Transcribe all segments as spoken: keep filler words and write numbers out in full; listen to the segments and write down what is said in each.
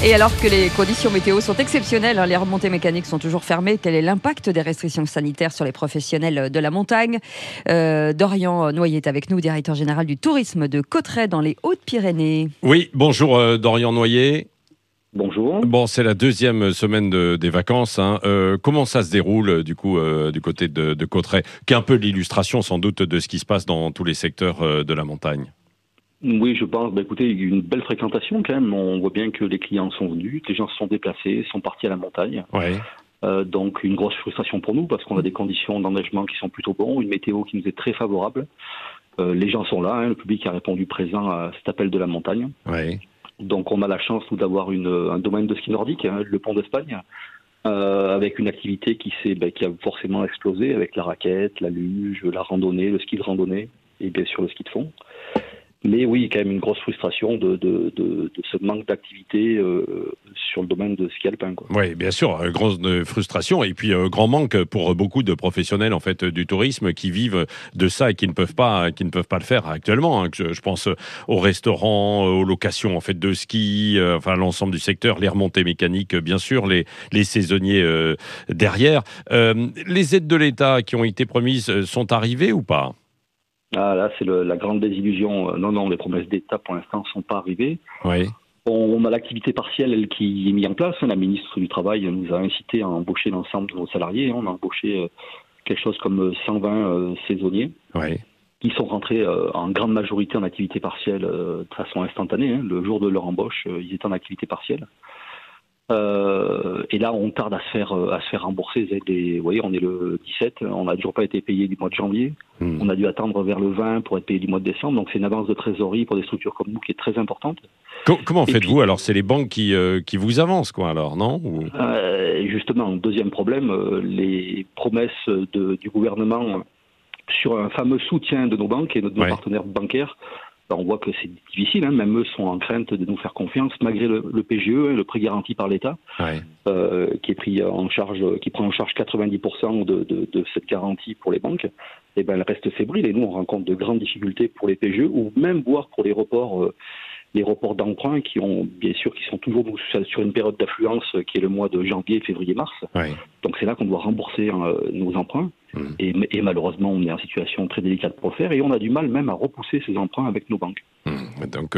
Et alors que les conditions météo sont exceptionnelles, hein, les remontées mécaniques sont toujours fermées, quel est l'impact des restrictions sanitaires sur les professionnels de la montagne ? euh, Dorian Noyer est avec nous, directeur général du tourisme de Cauterets dans les Hautes-Pyrénées. Oui, bonjour euh, Dorian Noyer. Bonjour. Bon, c'est la deuxième semaine de, des vacances. Hein. Euh, comment ça se déroule du coup euh, du côté de, de Cauterets, qui est un peu l'illustration sans doute de ce qui se passe dans tous les secteurs euh, de la montagne? Oui, je pense. Bah, écoutez, il y a eu une belle fréquentation quand même. On voit bien que les clients sont venus, que les gens se sont déplacés, sont partis à la montagne. Ouais. Euh, donc une grosse frustration pour nous parce qu'on a des conditions d'enneigement qui sont plutôt bonnes, une météo qui nous est très favorable. Euh, les gens sont là, hein, le public a répondu présent à cet appel de la montagne. Ouais. Donc on a la chance nous d'avoir une, un domaine de ski nordique, hein, le Pont d'Espagne, euh, avec une activité qui, s'est, bah, qui a forcément explosé avec la raquette, la luge, la randonnée, le ski de randonnée et bien sûr le ski de fond. Mais oui, quand même une grosse frustration de, de, de, de ce manque d'activité euh, sur le domaine de ski alpin, quoi. Oui, bien sûr, euh, grosse euh, frustration et puis euh, grand manque pour beaucoup de professionnels en fait du tourisme qui vivent de ça et qui ne peuvent pas, qui ne peuvent pas le faire actuellement. Hein. Je, je pense aux restaurants, aux locations en fait de ski, euh, enfin l'ensemble du secteur, les remontées mécaniques, bien sûr, les les saisonniers euh, derrière. Euh, les aides de l'État qui ont été promises sont arrivées ou pas ? Ah là, c'est le, la grande désillusion. Non, non, les promesses d'État pour l'instant ne sont pas arrivées. Oui. On a l'activité partielle elle, qui est mise en place. La ministre du Travail nous a incité à embaucher l'ensemble de nos salariés. On a embauché quelque chose comme cent vingt saisonniers Oui. qui sont rentrés en grande majorité en activité partielle de façon instantanée. Le jour de leur embauche, ils étaient en activité partielle. Euh, et là, on tarde à se faire à se faire rembourser. Les, vous voyez, on est le dix-sept, on n'a toujours pas été payé du mois de janvier. Mmh. On a dû attendre vers le vingt pour être payé du mois de décembre. Donc, c'est une avance de trésorerie pour des structures comme nous qui est très importante. Comment faites-vous alors ? C'est les banques qui euh, qui vous avancent, quoi, alors, non ? Ou... euh, Justement, deuxième problème, euh, les promesses de, du gouvernement sur un fameux soutien de nos banques et de nos ouais. partenaires bancaires. On voit que c'est difficile, hein. Même eux sont en crainte de nous faire confiance, malgré le, le P G E, le prêt garanti par l'État, ouais. euh, qui est pris en charge, qui prend en charge quatre-vingt-dix pour cent de, de, de cette garantie pour les banques. Et ben, elle reste fébrile et nous on rencontre de grandes difficultés pour les P G E ou même voire pour les reports, euh, les reports d'emprunt qui ont bien sûr qui sont toujours sur une période d'affluence qui est le mois de janvier, février, mars. Ouais. Donc c'est là qu'on doit rembourser euh, nos emprunts. Mmh. Et, et malheureusement, on est en situation très délicate pour le faire et on a du mal même à repousser ces emprunts avec nos banques. Mmh. Donc,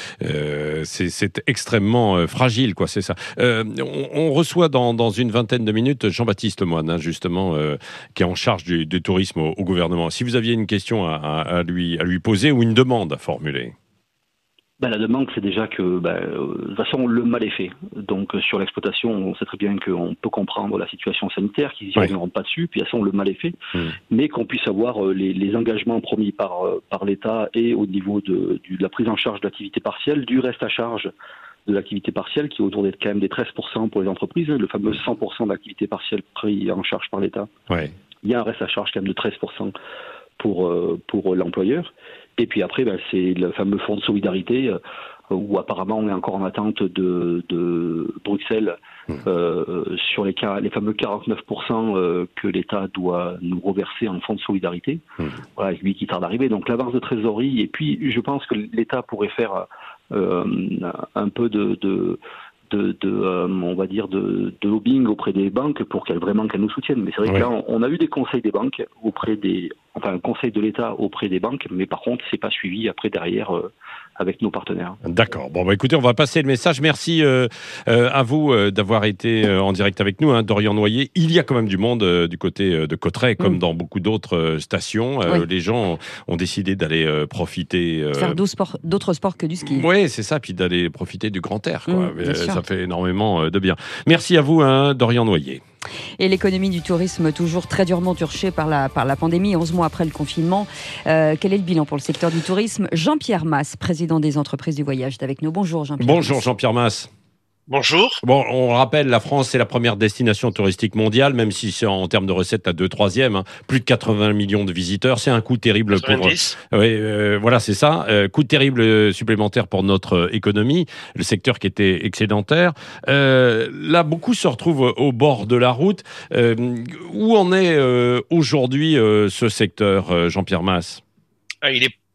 euh, c'est, c'est extrêmement euh, fragile, quoi, c'est ça. Euh, on, on reçoit dans, dans une vingtaine de minutes Jean-Baptiste Moine, hein, justement, euh, qui est en charge du, du tourisme au, au gouvernement. Si vous aviez une question à, à, à, lui, à lui poser ou une demande à formuler. Ben, la demande, c'est déjà que, ben, euh, de toute façon, le mal est fait. Donc, euh, sur l'exploitation, on sait très bien qu'on peut comprendre la situation sanitaire, qu'ils n'y reviendront pas dessus, puis de toute façon, le mal est fait. Mmh. Mais qu'on puisse avoir euh, les, les engagements promis par, euh, par l'État et au niveau de, du, de la prise en charge de l'activité partielle, du reste à charge de l'activité partielle, qui est autour des, quand même des treize pour cent pour les entreprises, hein, le fameux cent pour cent de l'activité partielle pris en charge par l'État. Ouais. Il y a un reste à charge quand même de treize pour cent pour, euh, pour l'employeur. Et puis après, ben, c'est le fameux fonds de solidarité euh, où apparemment on est encore en attente de, de Bruxelles mmh. euh, sur les, les fameux quarante-neuf pour cent euh, que l'État doit nous reverser en fonds de solidarité. Mmh. Voilà, lui qui tarde d'arriver. Donc l'avance de trésorerie. Et puis je pense que l'État pourrait faire euh, un peu de... de de, de euh, on va dire de, de lobbying auprès des banques pour qu'elles vraiment qu'elles nous soutiennent. Mais c'est vrai oui. que là on, on a eu des conseils des banques auprès des enfin un conseil de l'État auprès des banques, mais par contre c'est pas suivi après derrière euh, avec nos partenaires. D'accord. Bon bah écoutez, on va passer le message. Merci euh, euh, à vous euh, d'avoir été euh, en direct avec nous, hein, Dorian Noyer. Il y a quand même du monde euh, du côté euh, de Cauterets, comme mmh. dans beaucoup d'autres euh, stations. Euh, oui. Les gens ont, ont décidé d'aller euh, profiter euh... faire d'autres sports, d'autres sports que du ski. Oui, c'est ça. Puis d'aller profiter du grand air, quoi. Mmh, euh, ça fait énormément de bien. Merci à vous, hein, Dorian Noyer. Et l'économie du tourisme toujours très durement touchée par la, par la pandémie, onze mois après le confinement. Euh, quel est le bilan pour le secteur du tourisme ? Jean-Pierre Masse, président des entreprises du voyage, est avec nous. Bonjour Jean-Pierre. Bonjour Masse. Jean-Pierre Masse. Bonjour. Bon, on rappelle, la France, c'est la première destination touristique mondiale, même si c'est en termes de recettes à deux troisième, hein, plus de quatre-vingts millions de visiteurs. C'est un coût terrible quatre-vingt-dix pour... Euh, oui, euh, voilà, c'est ça. Euh, coût terrible supplémentaire pour notre euh, économie, le secteur qui était excédentaire. Euh, là, beaucoup se retrouvent au bord de la route. Euh, où en est euh, aujourd'hui euh, ce secteur, euh, Jean-Pierre Masse ? Il est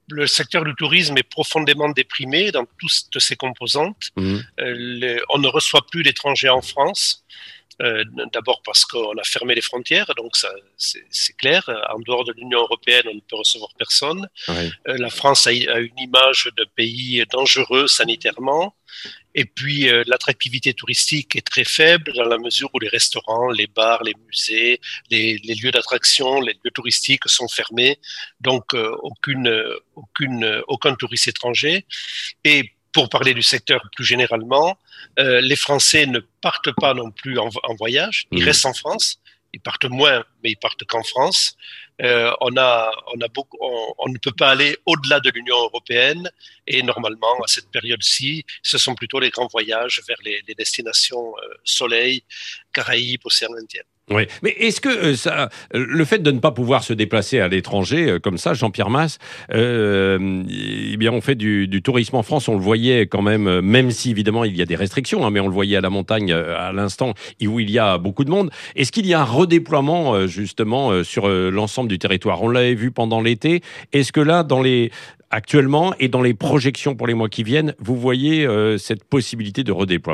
le secteur du tourisme est profondément déprimé dans toutes ses composantes. Mmh. Euh, les, on ne reçoit plus d'étrangers en France. Euh, d'abord parce qu'on a fermé les frontières, donc ça, c'est, c'est clair. En dehors de l'Union européenne, on ne peut recevoir personne. Oui. Euh, la France a, a une image de pays dangereux sanitairement. Et puis, euh, l'attractivité touristique est très faible dans la mesure où les restaurants, les bars, les musées, les, les lieux d'attraction, les lieux touristiques sont fermés. Donc, euh, aucune, aucune, aucun touriste étranger. Et pour parler du secteur plus généralement, euh, les Français ne partent pas non plus en, en voyage, ils mmh. restent en France, ils partent moins, mais ils partent qu'en France. Euh, on a, on a beaucoup, on, on ne peut pas aller au-delà de l'Union européenne et normalement à cette période-ci, ce sont plutôt les grands voyages vers les, les destinations euh, soleil, Caraïbes, Océan Indien. Oui, mais est-ce que euh, ça, le fait de ne pas pouvoir se déplacer à l'étranger euh, comme ça, Jean-Pierre Mas, euh, eh bien on fait du, du tourisme en France, on le voyait quand même, euh, même si évidemment il y a des restrictions, hein, mais on le voyait à la montagne euh, à l'instant où il y a beaucoup de monde. Est-ce qu'il y a un redéploiement euh, justement euh, sur euh, l'ensemble du territoire ? On l'avait vu pendant l'été. Est-ce que là, dans les actuellement et dans les projections pour les mois qui viennent, vous voyez euh, cette possibilité de redéploiement ?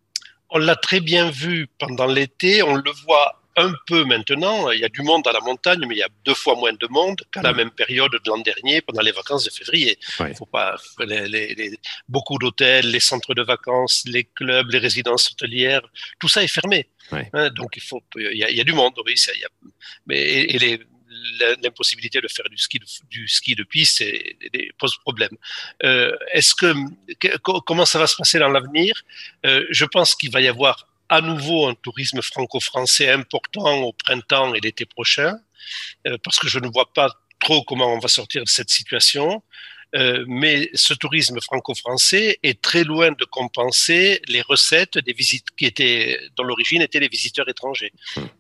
On l'a très bien vu pendant l'été, on le voit un peu maintenant. Il y a du monde à la montagne, mais il y a deux fois moins de monde qu'à la même période de l'an dernier, pendant les vacances de février. Ouais. Faut pas, les, les, les, beaucoup d'hôtels, les centres de vacances, les clubs, les résidences hôtelières, tout ça est fermé. Ouais. Hein, donc il faut, il y a, il y a du monde, oui, ça, il y a, mais et, et les l'impossibilité de faire du ski de, du ski de piste et, et pose problème. Euh, est-ce que, que comment ça va se passer dans l'avenir ? euh, Je pense qu'il va y avoir à nouveau un tourisme franco-français important au printemps et l'été prochain, euh, parce que je ne vois pas trop comment on va sortir de cette situation. Euh, mais ce tourisme franco-français est très loin de compenser les recettes des visites qui étaient, dont l'origine étaient les visiteurs étrangers.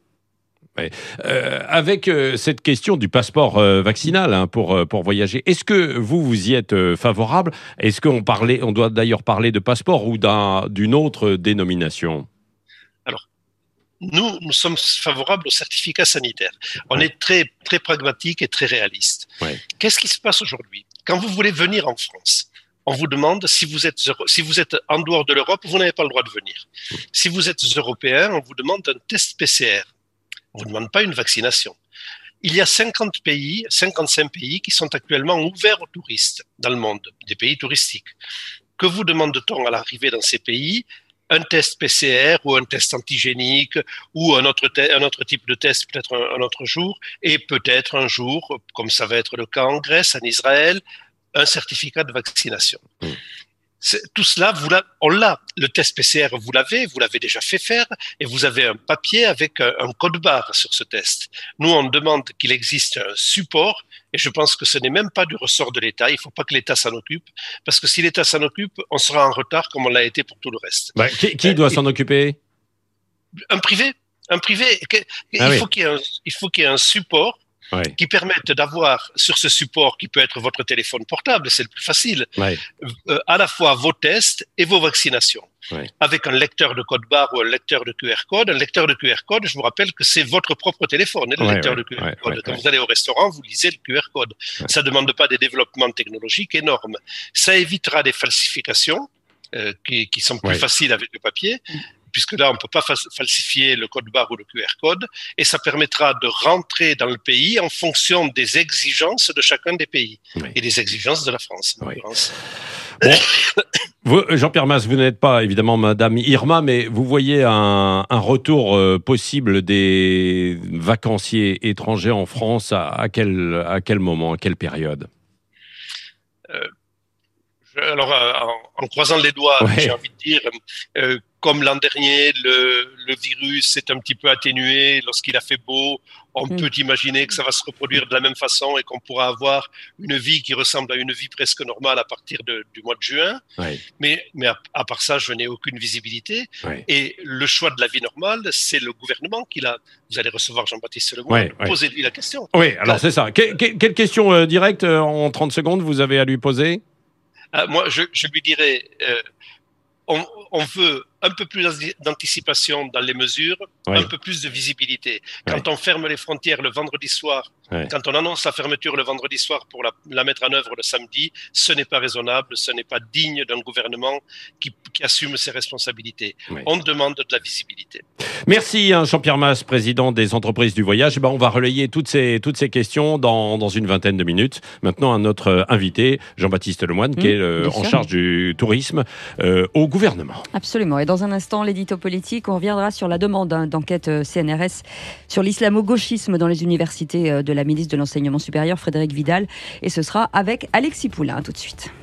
Ouais. Euh, avec euh, cette question du passeport euh, vaccinal hein, pour euh, pour voyager, est-ce que vous vous y êtes euh, favorable ? Est-ce qu'on parlait, on doit d'ailleurs parler de passeport ou d'un, d'une autre dénomination ? Alors, nous nous sommes favorables au certificat sanitaire. On ouais. est très très pragmatique et très réaliste. Ouais. Qu'est-ce qui se passe aujourd'hui ? Quand vous voulez venir en France, on vous demande si vous êtes si vous êtes en dehors de l'Europe, vous n'avez pas le droit de venir. Si vous êtes européen, on vous demande un test P C R. On ne vous demande pas une vaccination. Il y a cinquante pays, cinquante-cinq pays qui sont actuellement ouverts aux touristes dans le monde, des pays touristiques. Que vous demande-t-on à l'arrivée dans ces pays ? Un test P C R ou un test antigénique ou un autre, te- un autre type de test peut-être un, un autre jour et peut-être un jour, comme ça va être le cas en Grèce, en Israël, un certificat de vaccination. Mmh. C'est, tout cela, vous l'a, on l'a. Le test P C R, vous l'avez, vous l'avez déjà fait faire, et vous avez un papier avec un, un code barre sur ce test. Nous, on demande qu'il existe un support, et je pense que ce n'est même pas du ressort de l'État. Il ne faut pas que l'État s'en occupe, parce que si l'État s'en occupe, on sera en retard comme on l'a été pour tout le reste. Bah, qui qui doit euh, s'en occuper ? Un privé. Un privé. Il, ah oui. faut qu'il y ait un, il faut qu'il y ait un support. Ouais. Qui permettent d'avoir sur ce support, qui peut être votre téléphone portable, c'est le plus facile, ouais. euh, à la fois vos tests et vos vaccinations. Ouais. Avec un lecteur de code barre ou un lecteur de Q R code. Un lecteur de Q R code, je vous rappelle que c'est votre propre téléphone, hein, le ouais, lecteur ouais, de Q R ouais, code. Ouais, Quand ouais. vous allez au restaurant, vous lisez le Q R code. Ouais. Ça ne demande pas des développements technologiques énormes. Ça évitera des falsifications euh, qui, qui sont plus ouais. faciles avec le papier. Puisque là, on ne peut pas falsifier le code barre ou le Q R code, et ça permettra de rentrer dans le pays en fonction des exigences de chacun des pays, oui. et des exigences de la France. Oui. Bon. Vous, Jean-Pierre Mas, vous n'êtes pas évidemment Madame Irma, mais vous voyez un, un retour euh, possible des vacanciers étrangers en France à, à, quel, à quel moment, à quelle période ? euh, Alors, euh, en, en croisant les doigts, ouais. j'ai envie de dire... Euh, Comme l'an dernier, le, le virus s'est un petit peu atténué lorsqu'il a fait beau. On mmh. peut imaginer que ça va se reproduire de la même façon et qu'on pourra avoir une vie qui ressemble à une vie presque normale à partir de, du mois de juin. Ouais. Mais, mais à, à part ça, je n'ai aucune visibilité. Ouais. Et le choix de la vie normale, c'est le gouvernement qui l'a. Vous allez recevoir Jean-Baptiste Lemoyne. Ouais, ouais. Posez-lui la question. Oui, alors c'est ça. Que, que, quelle question euh, directe euh, en trente secondes vous avez à lui poser ? euh, Moi, je, je lui dirais, euh, on, on veut un peu plus d'anticipation dans les mesures, oui. un peu plus de visibilité. Quand oui. on ferme les frontières le vendredi soir, oui. quand on annonce la fermeture le vendredi soir pour la, la mettre en œuvre le samedi, ce n'est pas raisonnable, ce n'est pas digne d'un gouvernement qui, qui assume ses responsabilités. Oui. On demande de la visibilité. Merci hein, Jean-Pierre Mas, président des entreprises du voyage. Ben, on va relayer toutes ces, toutes ces questions dans, dans une vingtaine de minutes. Maintenant, à notre invité, Jean-Baptiste Lemoyne, mmh, qui est euh, en charge du tourisme euh, au gouvernement. Absolument. Et dans un instant, l'édito politique, on reviendra sur la demande hein, d'enquête euh, C N R S sur l'islamo-gauchisme dans les universités euh, de la ministre de l'Enseignement supérieur, Frédérique Vidal. Et ce sera avec Alexis Poulain. À tout de suite.